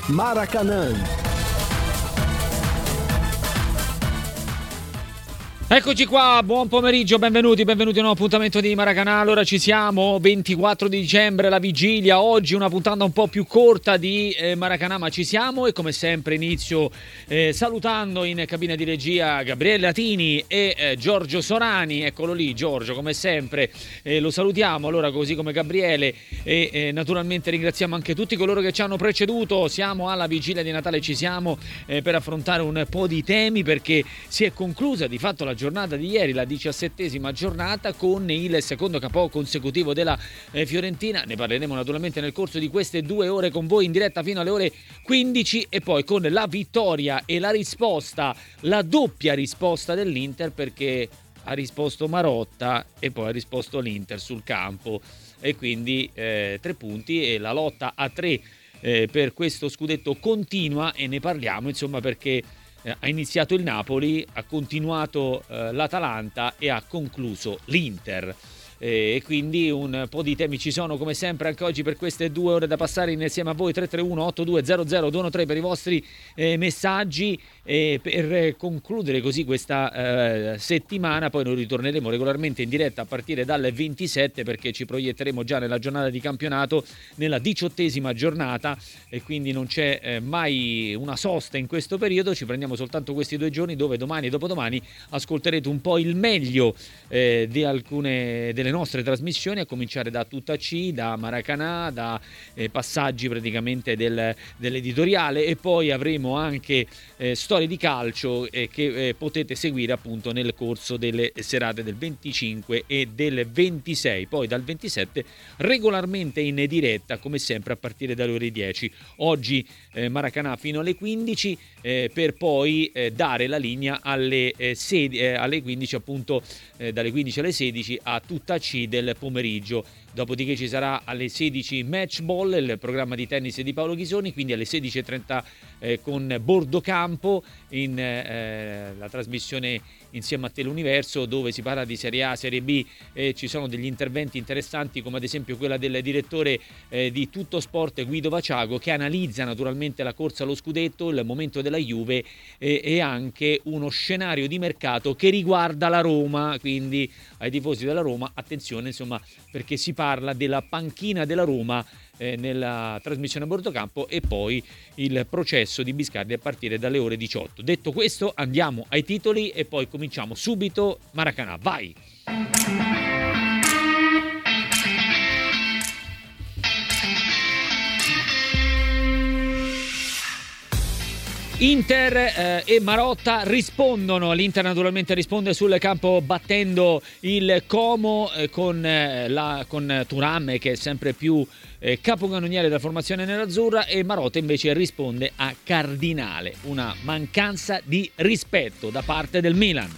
Maracanã. Eccoci qua, buon pomeriggio, benvenuti a un nuovo appuntamento di Maracanã. Allora ci siamo, 24 di dicembre, la vigilia, oggi una puntata un po' più corta di Maracanã, ma ci siamo e come sempre inizio salutando in cabina di regia Gabriele Latini e Giorgio Sorani. Eccolo lì Giorgio, come sempre lo salutiamo, allora così come Gabriele e naturalmente ringraziamo anche tutti coloro che ci hanno preceduto. Siamo alla vigilia di Natale, ci siamo per affrontare un po' di temi perché si è conclusa di fatto la giornata di ieri, la 17ª giornata, con il secondo KO consecutivo della Fiorentina. Ne parleremo naturalmente nel corso di queste 2 ore con voi in diretta fino alle ore 15 e poi con la vittoria e la risposta, la doppia risposta dell'Inter, perché ha risposto Marotta e poi ha risposto l'Inter sul campo e quindi 3 punti e la lotta a 3 per questo scudetto continua e ne parliamo insomma perché ha iniziato il Napoli, ha continuato l'Atalanta e ha concluso l'Inter. E quindi un po' di temi ci sono come sempre anche oggi per queste 2 ore da passare insieme a voi. 331-8200-213 per i vostri messaggi per concludere così questa settimana. Poi noi ritorneremo regolarmente in diretta a partire dal 27 perché ci proietteremo già nella giornata di campionato, nella 18ª giornata, e quindi non c'è mai una sosta in questo periodo. Ci prendiamo soltanto questi 2 giorni dove domani e dopodomani ascolterete un po' il meglio di alcune delle nostre trasmissioni, a cominciare da Tutta C, da Maracanã, da passaggi praticamente dell'editoriale, e poi avremo anche storie di calcio che potete seguire appunto nel corso delle serate del 25 e del 26, poi dal 27 regolarmente in diretta come sempre a partire dalle ore 10. Oggi Maracanã fino alle 15 per poi dare la linea alle 15 appunto, dalle 15 alle 16 a Tutta C del pomeriggio. Dopodiché ci sarà alle 16 Match Ball, il programma di tennis di Paolo Ghisoni, quindi alle 16:30 con Bordocampo in la trasmissione insieme a Teleuniverso, dove si parla di Serie A, Serie B, ci sono degli interventi interessanti come ad esempio quella del direttore di Tutto Sport Guido Vaciago, che analizza naturalmente la corsa allo scudetto, il momento della Juve e anche uno scenario di mercato che riguarda la Roma, quindi ai tifosi della Roma attenzione insomma, perché si parla della panchina della Roma nella trasmissione a Bordocampo e poi il processo di Biscardi a partire dalle ore 18. Detto questo andiamo ai titoli e poi cominciamo subito Maracanã, vai! Inter e Marotta rispondono. L'Inter naturalmente risponde sul campo battendo il Como con Thuram che è sempre più capocannoniere della formazione nerazzurra, e Marotta invece risponde a Cardinale. Una mancanza di rispetto da parte del Milan.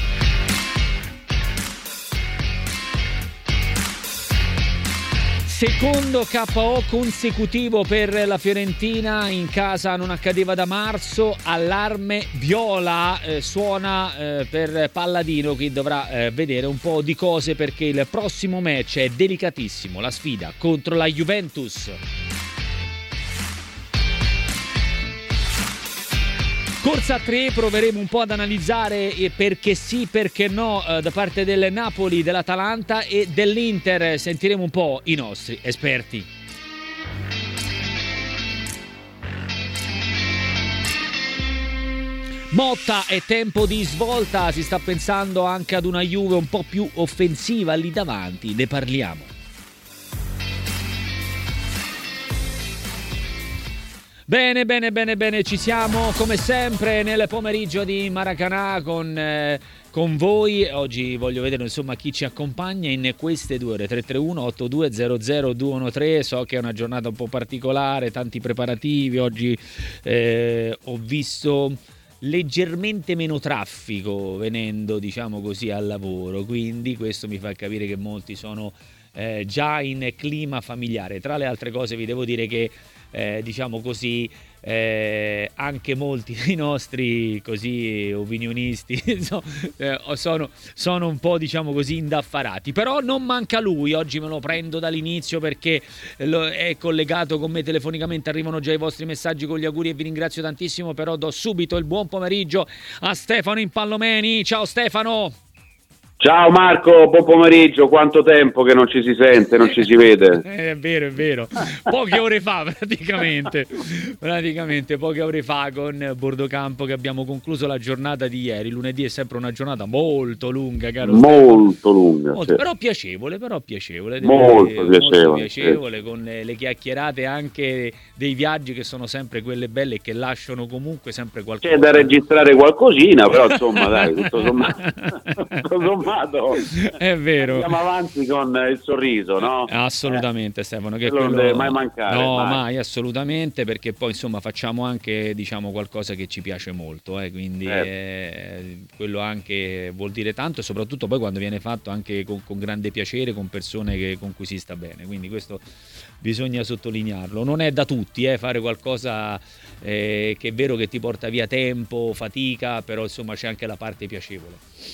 Secondo KO consecutivo per la Fiorentina, in casa non accadeva da marzo, allarme viola, suona per Palladino, che dovrà vedere un po' di cose perché il prossimo match è delicatissimo, la sfida contro la Juventus. Corsa a 3, proveremo un po' ad analizzare perché sì, perché no da parte del Napoli, dell'Atalanta e dell'Inter. Sentiremo un po' i nostri esperti. Motta, è tempo di svolta, si sta pensando anche ad una Juve un po' più offensiva lì davanti, ne parliamo. Bene, ci siamo come sempre nel pomeriggio di Maracanã con voi. Oggi voglio vedere insomma chi ci accompagna in queste 2 ore. 331-8200-213. So che è una giornata un po' particolare, tanti preparativi. Oggi ho visto leggermente meno traffico venendo, diciamo così, al lavoro, quindi questo mi fa capire che molti sono già in clima familiare. Tra le altre cose vi devo dire che diciamo così anche molti dei nostri così opinionisti sono un po', diciamo così, indaffarati, però non manca lui. Oggi me lo prendo dall'inizio perché è collegato con me telefonicamente, arrivano già i vostri messaggi con gli auguri e vi ringrazio tantissimo, però do subito il buon pomeriggio a Stefano Impallomeni. Ciao Stefano. Ciao Marco, buon pomeriggio, quanto tempo che non ci si sente, non ci si vede. È vero, poche ore fa praticamente poche ore fa con Bordocampo che abbiamo concluso la giornata di ieri. Lunedì è sempre una giornata molto lunga, caro molto Stefano. Lunga, molto, però piacevole, molto piacevole, sì. Con le chiacchierate anche dei viaggi che sono sempre quelle belle e che lasciano comunque sempre qualcosa. C'è da registrare qualcosina, però insomma dai, tutto sommato è vero, andiamo avanti con il sorriso, no? Assolutamente Stefano, che quello non deve mai mancare. No, mai assolutamente, perché poi insomma facciamo anche, diciamo, qualcosa che ci piace molto, quindi quello anche vuol dire tanto, e soprattutto poi quando viene fatto anche con grande piacere, con persone con cui si sta bene, quindi questo bisogna sottolinearlo. Non è da tutti fare qualcosa che è vero che ti porta via tempo, fatica, però insomma c'è anche la parte piacevole.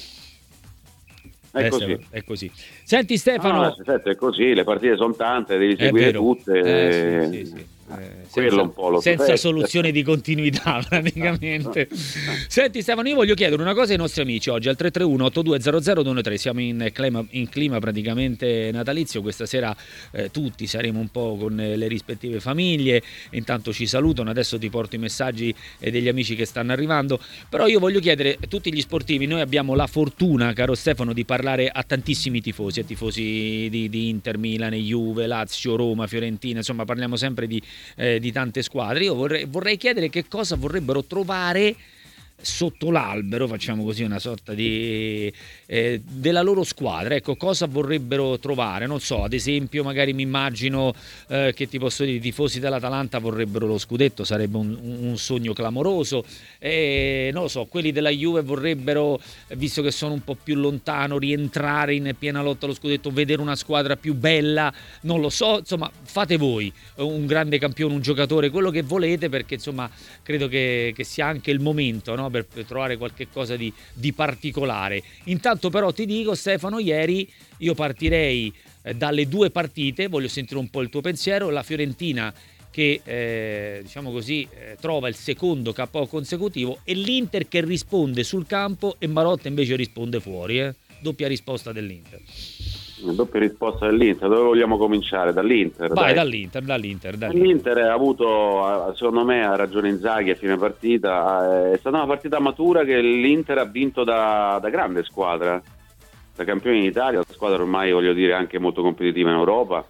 È così. Senti Stefano, è così, le partite sono tante, devi seguire tutte. Sì. Quello un po' senza soluzione di continuità praticamente. Senti Stefano, io voglio chiedere una cosa ai nostri amici oggi al 331-8200-213. Siamo in clima praticamente natalizio questa sera, tutti saremo un po' con le rispettive famiglie. Intanto ci salutano, adesso ti porto i messaggi degli amici che stanno arrivando, però io voglio chiedere a tutti gli sportivi, noi abbiamo la fortuna, caro Stefano, di parlare a tantissimi tifosi, di Inter, Milan, Juve, Lazio, Roma, Fiorentina, insomma parliamo sempre di tante squadre. Io vorrei chiedere che cosa vorrebbero trovare sotto l'albero, facciamo così una sorta di della loro squadra, ecco, cosa vorrebbero trovare, non so, ad esempio magari mi immagino che ti posso dire, i tifosi dell'Atalanta vorrebbero lo scudetto, sarebbe un sogno clamoroso, non lo so, quelli della Juve vorrebbero, visto che sono un po' più lontano, rientrare in piena lotta allo scudetto, vedere una squadra più bella, non lo so, insomma fate voi, un grande campione, un giocatore, quello che volete, perché insomma credo che sia anche il momento, no? Per trovare qualche cosa di particolare. Intanto però ti dico Stefano, ieri io partirei dalle due partite, voglio sentire un po' il tuo pensiero. La Fiorentina che diciamo così trova il secondo KO consecutivo, e l'Inter che risponde sul campo e Marotta invece risponde fuori, doppia risposta dell'Inter. Doppia risposta dell'Inter. Dove vogliamo cominciare? Dall'Inter? Vai, dall'Inter. L'Inter ha avuto, secondo me, ha ragione Inzaghi a fine partita. È stata una partita matura che l'Inter ha vinto da grande squadra, da campione in Italia, la squadra ormai, voglio dire, anche molto competitiva in Europa.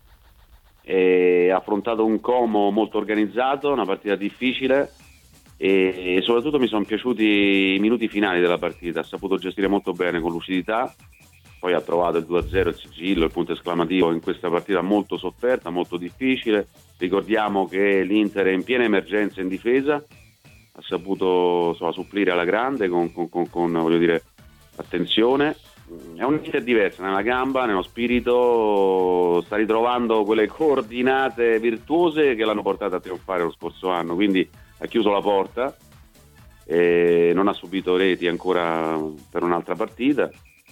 E ha affrontato un Como molto organizzato, una partita difficile, e soprattutto mi sono piaciuti i minuti finali della partita. Ha saputo gestire molto bene, con lucidità. Poi ha trovato il 2-0, il sigillo, il punto esclamativo in questa partita molto sofferta, molto difficile. Ricordiamo che l'Inter è in piena emergenza in difesa, ha saputo supplire alla grande con voglio dire, attenzione. È un'Inter diversa nella gamba, nello spirito, sta ritrovando quelle coordinate virtuose che l'hanno portata a trionfare lo scorso anno, quindi ha chiuso la porta, non ha subito reti ancora per un'altra partita.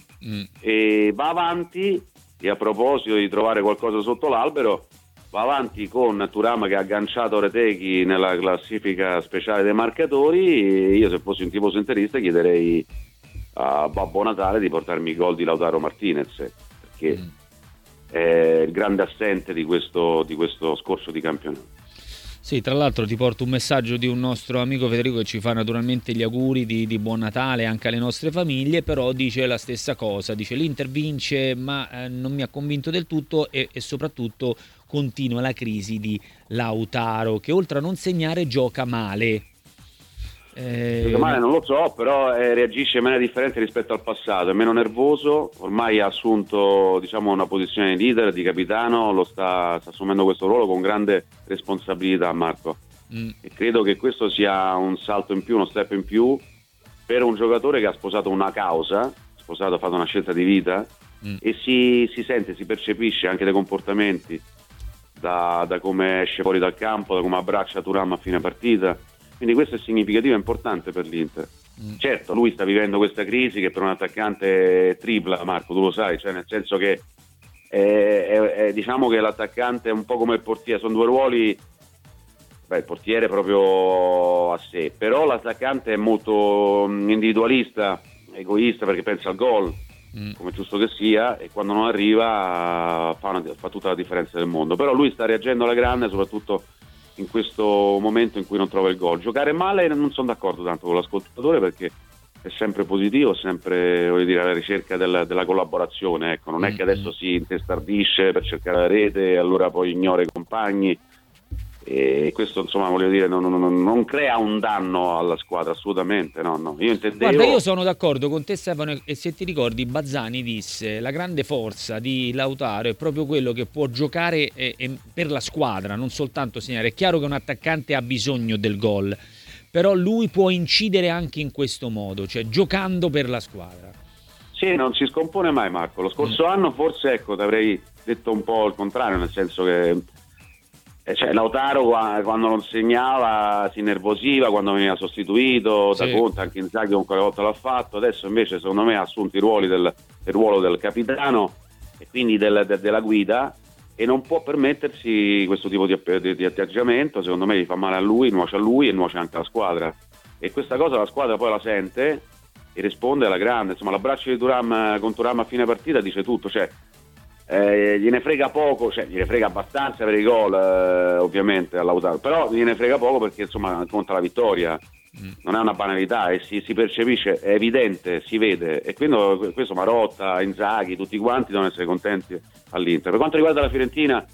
E va avanti, e a proposito di trovare qualcosa sotto l'albero, va avanti con Thuram che ha agganciato Retegui nella classifica speciale dei marcatori. E io, se fossi un tifoso interista, chiederei a Babbo Natale di portarmi i gol di Lautaro Martinez, perché è il grande assente di questo scorcio di campionato. Sì, tra l'altro ti porto un messaggio di un nostro amico Federico che ci fa naturalmente gli auguri di buon Natale anche alle nostre famiglie, però dice la stessa cosa, dice l'Inter vince ma non mi ha convinto del tutto, e soprattutto continua la crisi di Lautaro, che oltre a non segnare gioca male. Male non lo so, però reagisce in maniera differente rispetto al passato, è meno nervoso, ormai ha assunto, diciamo, una posizione di leader, di capitano, sta assumendo questo ruolo con grande responsabilità, Marco. E credo che questo sia un salto in più, uno step in più per un giocatore che ha sposato una causa, ha fatto una scelta di vita, e si sente, si percepisce anche dai comportamenti, da come esce fuori dal campo, da come abbraccia Thuram a fine partita, quindi questo è significativo e importante per l'Inter. Certo, lui sta vivendo questa crisi che per un attaccante è tripla, Marco, tu lo sai, cioè nel senso che diciamo che l'attaccante è un po' come il portiere, sono due ruoli. Il portiere proprio a sé, però l'attaccante è molto individualista, egoista, perché pensa al gol, come giusto che sia, e quando non arriva fa tutta la differenza del mondo. Però lui sta reagendo alla grande, soprattutto in questo momento in cui non trova il gol. Giocare male non sono d'accordo tanto con l'ascoltatore, perché è sempre positivo, sempre, voglio dire, alla ricerca della collaborazione, ecco. Non è che adesso si intestardisce per cercare la rete e allora poi ignora i compagni, e questo insomma voglio dire non crea un danno alla squadra, assolutamente no. Io intendevo... Guarda, io sono d'accordo con te, Stefano, e se ti ricordi Bazzani disse la grande forza di Lautaro è proprio quello che può giocare per la squadra, non soltanto segnare. È chiaro che un attaccante ha bisogno del gol, però lui può incidere anche in questo modo, cioè giocando per la squadra. Sì, non si scompone mai, Marco. Lo scorso anno forse, ecco, ti avrei detto un po' il contrario, nel senso che Lautaro quando non segnava si nervosiva, quando veniva sostituito da Conte, anche Inzaghi qualche volta l'ha fatto. Adesso invece secondo me ha assunto il ruolo del capitano e quindi della guida, e non può permettersi questo tipo di atteggiamento. Secondo me gli fa male a lui, nuoce a lui e nuoce anche alla squadra, e questa cosa la squadra poi la sente e risponde alla grande. Insomma, l'abbraccio di Thuram con Thuram a fine partita dice tutto, cioè gliene frega poco, cioè gliene frega abbastanza per i gol, ovviamente a Lautaro, però gliene frega poco perché insomma conta la vittoria, non è una banalità e si percepisce, è evidente, si vede, e quindi questo Marotta, Inzaghi, tutti quanti devono essere contenti all'Inter. Per quanto riguarda la Fiorentina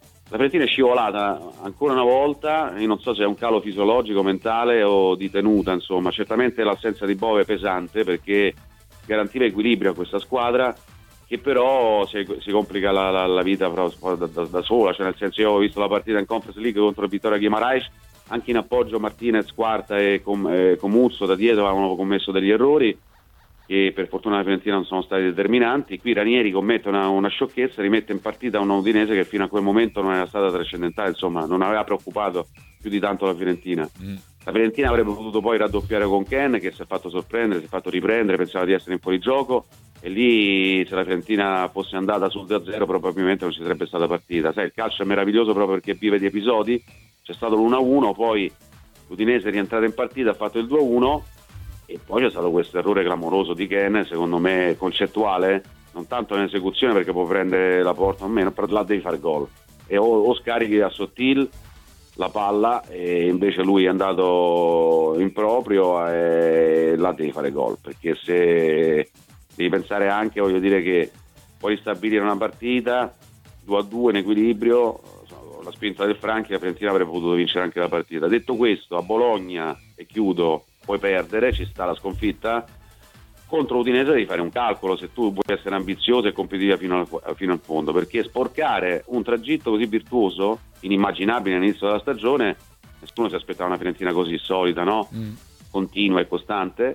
è scivolata ancora una volta. Io non so se è un calo fisiologico, mentale o di tenuta, insomma certamente l'assenza di Bove è pesante, perché garantiva equilibrio a questa squadra, che però si complica la vita da sola, cioè nel senso, io ho visto la partita in Conference League contro il Vittoria Guimarães, anche in appoggio Martinez, Quarta e Comuzzo da dietro avevano commesso degli errori che per fortuna la Fiorentina non sono stati determinanti. Qui Ranieri commette una sciocchezza, rimette in partita una Udinese che fino a quel momento non era stata trascendentale, insomma non aveva preoccupato più di tanto la Fiorentina. La Fiorentina avrebbe potuto poi raddoppiare con Ken, che si è fatto sorprendere, si è fatto riprendere, pensava di essere in fuorigioco, e lì se la Fiorentina fosse andata sul 2-0 probabilmente non ci sarebbe stata partita. Sai, il calcio è meraviglioso proprio perché vive di episodi. C'è stato l'1-1, poi l'Udinese è rientrata in partita, ha fatto il 2-1 e poi c'è stato questo errore clamoroso di Ken, secondo me concettuale, non tanto in esecuzione perché può prendere la porta o meno, però là devi fare gol, e o scarichi a Sottil la palla e invece lui è andato in proprio e là devi fare gol, perché se devi pensare anche, voglio dire, che puoi stabilire una partita 2-2 in equilibrio, la spinta del Franchi, la Fiorentina avrebbe potuto vincere anche la partita. Detto questo, a Bologna, e chiudo, puoi perdere, ci sta la sconfitta. Contro l'Udinese devi fare un calcolo se tu vuoi essere ambizioso e competitiva fino al fondo, perché sporcare un tragitto così virtuoso, inimmaginabile all'inizio della stagione, nessuno si aspettava una Fiorentina così solida, no? Continua e costante,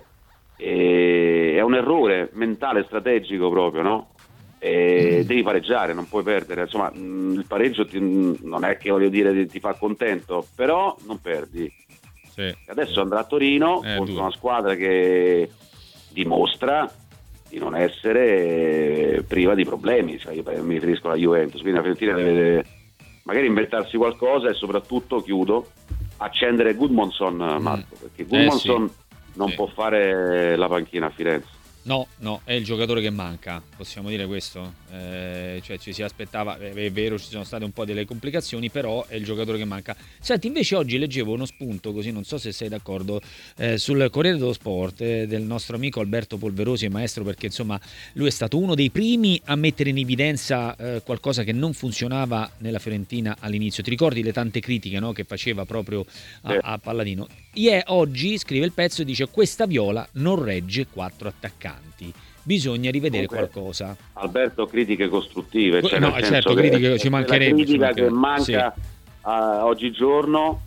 e è un errore mentale, strategico proprio, no? Devi pareggiare, non puoi perdere. Insomma, il pareggio non è che, voglio dire, ti fa contento, però non perdi. Sì. Adesso andrà a Torino contro una squadra che dimostra di non essere priva di problemi, cioè, io mi riferisco alla Juventus, quindi la Fiorentina deve magari inventarsi qualcosa e soprattutto, chiudo, accendere Gudmundsson, Marco, perché Gudmundsson non può fare la panchina a Firenze. No, è il giocatore che manca, possiamo dire questo, cioè ci si aspettava, è vero, ci sono state un po' delle complicazioni, però è il giocatore che manca. Senti, invece oggi leggevo uno spunto, così non so se sei d'accordo, sul Corriere dello Sport, del nostro amico Alberto Polverosi, maestro, perché insomma lui è stato uno dei primi a mettere in evidenza qualcosa che non funzionava nella Fiorentina all'inizio. Ti ricordi le tante critiche, no, che faceva proprio a Palladino? Oggi scrive il pezzo e dice: questa Viola non regge 4 attaccanti, bisogna rivedere qualcosa. Alberto, critiche costruttive, certo, critiche ci mancherebbe. La critica che manca oggigiorno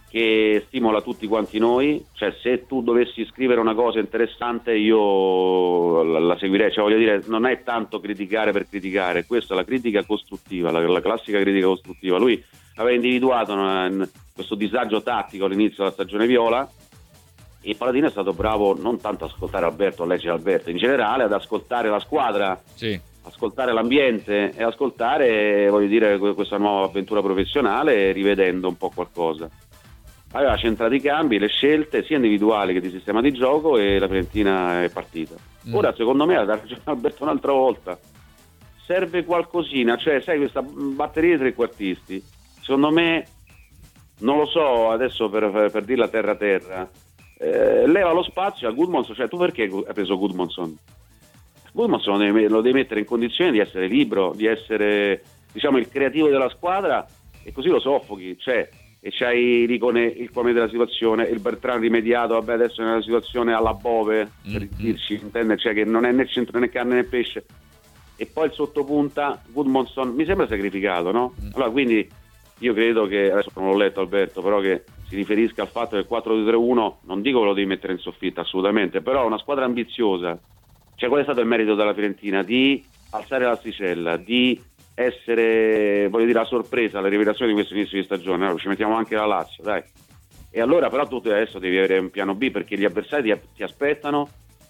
che stimola tutti quanti noi, cioè se tu dovessi scrivere una cosa interessante io la seguirei, cioè voglio dire, non è tanto criticare per criticare, questa è la critica costruttiva, la classica critica costruttiva. Lui aveva individuato questo disagio tattico all'inizio della stagione viola, e Paladino è stato bravo non tanto ad ascoltare Alberto, a leggere Alberto, in generale ad ascoltare la squadra, ascoltare l'ambiente e ascoltare, voglio dire, questa nuova avventura professionale, rivedendo un po' qualcosa. Aveva centrato i cambi, le scelte sia individuali che di sistema di gioco, e la Fiorentina è partita. Ora secondo me, ha ragione Alberto un'altra volta, serve qualcosina, cioè sai, questa batteria di trequartisti, secondo me, non lo so adesso per dirla terra, leva lo spazio a Gudmundsson. Cioè, tu perché hai preso Gudmundsson? Gudmundsson lo devi mettere in condizione di essere libero, di essere, diciamo, il creativo della squadra, e così lo soffochi, cioè, e c'hai Ricone, il come della situazione, il Bertrand rimediato, vabbè, adesso è nella situazione alla Bove, per dirci, intende, cioè che non è né centro né carne né pesce, e poi il sottopunta Gudmundsson mi sembra sacrificato, no? Allora, quindi io credo che, adesso non l'ho letto Alberto, però che si riferisca al fatto che il 4-2-3-1, non dico che lo devi mettere in soffitta assolutamente, però una squadra ambiziosa, cioè qual è stato il merito della Fiorentina? Di alzare l'asticella, di essere, voglio dire, la sorpresa, la rivelazione di questo inizio di stagione. Allora, ci mettiamo anche la Lazio, dai. E allora però tu adesso devi avere un piano B, perché gli avversari ti aspettano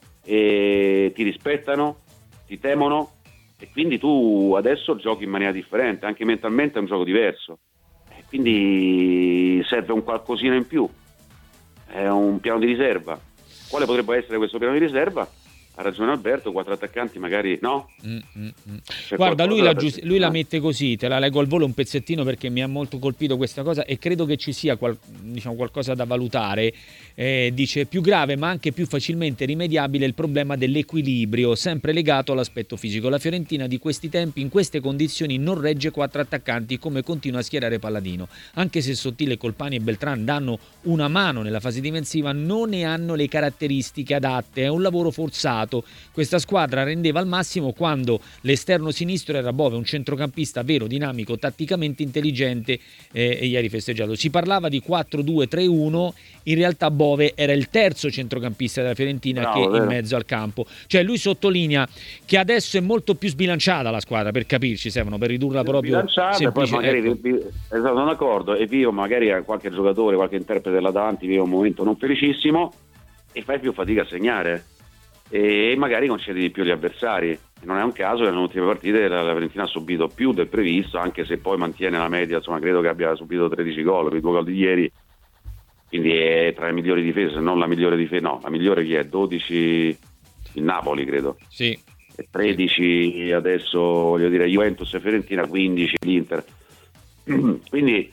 e ti rispettano, ti temono, e quindi tu adesso giochi in maniera differente, anche mentalmente è un gioco diverso, e quindi serve un qualcosina in più, è un piano di riserva. Quale potrebbe essere questo piano di riserva? Ha ragione Alberto, 4 attaccanti magari no? Guarda, lui la mette così, te la leggo al volo un pezzettino perché mi ha molto colpito questa cosa e credo che ci sia qualcosa da valutare. Dice: più grave ma anche più facilmente rimediabile il problema dell'equilibrio, sempre legato all'aspetto fisico. La Fiorentina di questi tempi, in queste condizioni, non regge 4 attaccanti come continua a schierare Palladino. Anche se Sottile, Colpani e Beltran danno una mano nella fase difensiva, non ne hanno le caratteristiche adatte, è un lavoro forzato. Questa squadra rendeva al massimo quando l'esterno sinistro era Bove, un centrocampista vero, dinamico, tatticamente intelligente, e ieri festeggiato. Si parlava di 4-2-3-1, in realtà Bove era il terzo centrocampista della Fiorentina, che in mezzo al campo. Cioè lui sottolinea che adesso è molto più sbilanciata la squadra, per capirci, Stefano, per ridurla proprio semplice. Poi magari sono d'accordo, e vivo magari a qualche giocatore, qualche interprete là davanti, vive un momento non felicissimo e fai più fatica a segnare, e magari concedi di più agli avversari. Non è un caso che nelle ultime partite la Fiorentina ha subito più del previsto, anche se poi mantiene la media, insomma credo che abbia subito 13 gol per i 2 gol di ieri, quindi è tra le migliori difese, se non la migliore difesa, no, la migliore chi è? 12 il Napoli credo, sì, e 13 adesso, voglio dire, Juventus e Fiorentina, 15 l'Inter. Quindi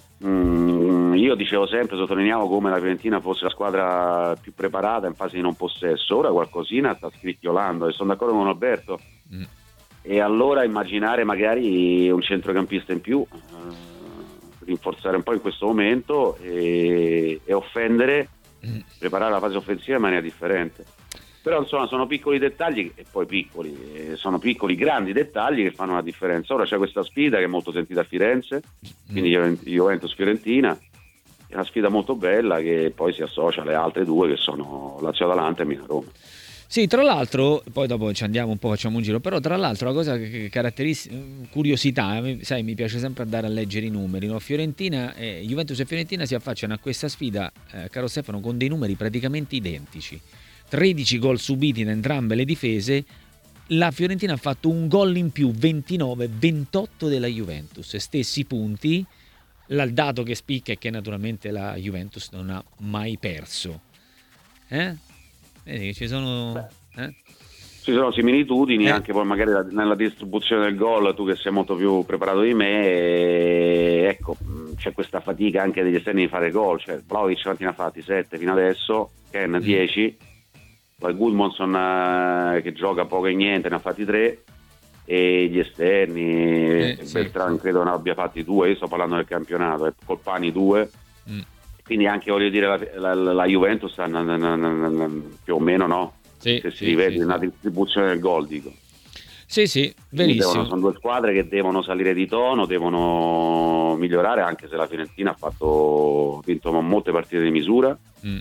io dicevo sempre, sottolineavo come la Fiorentina fosse la squadra più preparata in fase di non possesso. Ora qualcosina sta scricchiolando, e sono d'accordo con Alberto, e allora immaginare magari un centrocampista in più, rinforzare un po' in questo momento e offendere, preparare la fase offensiva in maniera differente. Però insomma sono piccoli dettagli, e poi sono piccoli grandi dettagli che fanno la differenza. Ora c'è questa sfida che è molto sentita a Firenze, quindi Juventus-Fiorentina, è una sfida molto bella che poi si associa alle altre due che sono Lazio-Atalanta e Milan-Roma. Sì, tra l'altro, poi dopo ci andiamo un po', facciamo un giro, però tra l'altro la cosa che curiosità, sai, mi piace sempre andare a leggere i numeri, no? Juventus e Fiorentina si affacciano a questa sfida, caro Stefano, con dei numeri praticamente identici. 13 gol subiti da entrambe le difese, la Fiorentina ha fatto un gol in più, 29-28 della Juventus, stessi punti. Il dato che spicca è che naturalmente la Juventus non ha mai perso. Vedi che ci sono... Ci sono similitudini anche poi magari nella distribuzione del gol, tu che sei molto più preparato di me, ecco, c'è questa fatica anche degli esterni di fare gol, cioè Vlahovic quanti ne ha fatti? 7 fino adesso, Ken 10, poi Gudmundsson che gioca poco e niente ne ha fatti 3, e gli esterni Beltran credo ne abbia fatti 2, io sto parlando del campionato, e Colpani 2, quindi anche voglio dire la Juventus più o meno, no? Se si rivede una distribuzione del gol, dico. Sì, verissimo. Sono due squadre che devono salire di tono, devono migliorare, anche se la Fiorentina ha vinto molte partite di misura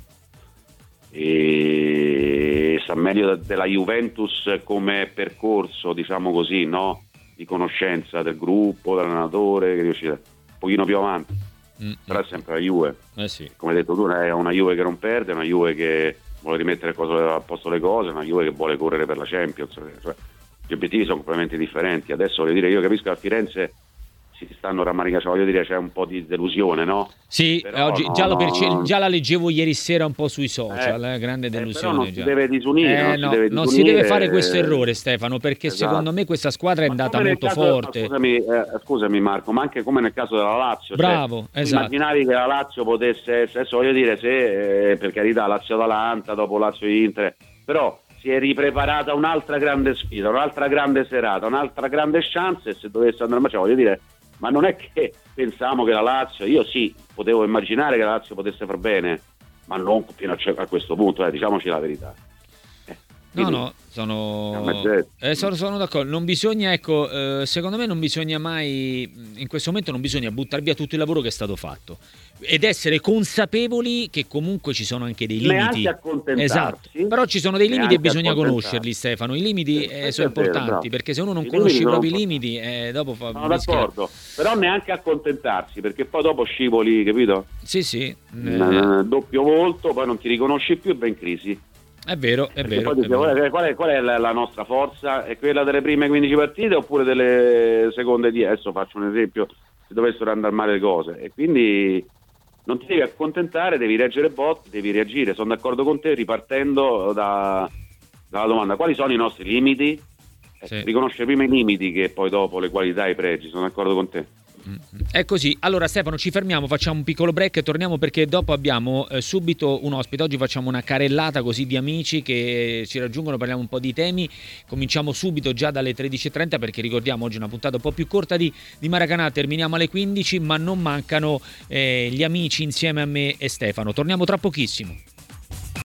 e sa meglio della Juventus come percorso, diciamo così, no? Di conoscenza del gruppo, dell'allenatore, che riesce un pochino più avanti. Però è sempre la Juve. Sì. Come hai detto tu, è una Juve che non perde, è una Juve che vuole rimettere a posto le cose, è una Juve che vuole correre per la Champions. Cioè, gli obiettivi sono completamente differenti. Adesso voglio dire, io capisco che a Firenze si stanno rammaricando, voglio dire, c'è un po' di delusione, no? Sì, però oggi già la leggevo ieri sera un po' sui social, grande delusione. Però non si deve disunire, non si deve fare questo errore, Stefano, perché secondo me questa squadra è andata molto forte. Scusami Marco, ma anche come nel caso della Lazio. Bravo, esatto. Immaginavi che la Lazio potesse essere, adesso voglio dire, se per carità Lazio-Atalanta, dopo Lazio-Inter, però si è ripreparata un'altra grande sfida, un'altra grande serata, un'altra grande chance, e se dovesse andare, voglio dire, ma non è che pensavamo che la Lazio, io sì, potevo immaginare che la Lazio potesse far bene, ma non fino a questo punto, diciamoci la verità. No, sono d'accordo. Non bisogna, secondo me non bisogna mai, in questo momento non bisogna buttare via tutto il lavoro che è stato fatto ed essere consapevoli che comunque ci sono anche dei limiti. Neanche accontentarsi. Esatto. Però ci sono dei limiti e bisogna conoscerli, Stefano. I limiti sono importanti, perché se uno non conosce i propri limiti, dopo fa sono d'accordo. Però neanche accontentarsi, perché poi dopo scivoli, capito? Sì. Doppio volto, poi non ti riconosci più e vai in crisi. È vero. Qual è la nostra forza? È quella delle prime 15 partite oppure delle seconde 10? Adesso faccio un esempio, se dovessero andare male le cose. E quindi non ti devi accontentare, devi reggere botte, devi reagire. Sono d'accordo con te, ripartendo dalla domanda: quali sono i nostri limiti? Riconoscere prima i limiti che poi dopo le qualità e i pregi. Sono d'accordo con te. È così. Allora Stefano, ci fermiamo, facciamo un piccolo break e torniamo, perché dopo abbiamo subito un ospite. Oggi facciamo una carrellata così di amici che ci raggiungono, parliamo un po' di temi. Cominciamo subito già dalle 13.30, perché ricordiamo oggi una puntata un po' più corta di Maracanà. Terminiamo alle 15, ma non mancano gli amici insieme a me e Stefano. Torniamo tra pochissimo.